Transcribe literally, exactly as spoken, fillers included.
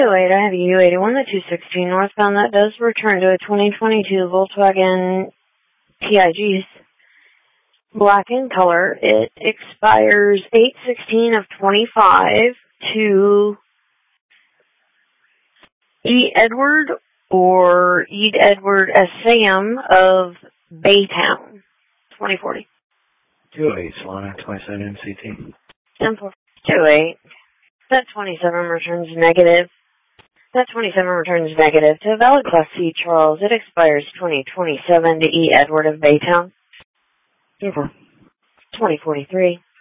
eight, I have U eighty-one, the two sixteen northbound. That does return to a twenty twenty-two Volkswagen T I Gs. Black in color. It expires eight sixteen of twenty-five to E. Edward or E. Edward S. Sam of Baytown, twenty forty. two eight, Solana, twenty-seven M C T. ten four two eight. That twenty-seven returns negative. That twenty-seven returns negative to a valid Class C, Charles. It expires twenty twenty-seven to E. Edward of Baytown. ten four. twenty forty-three.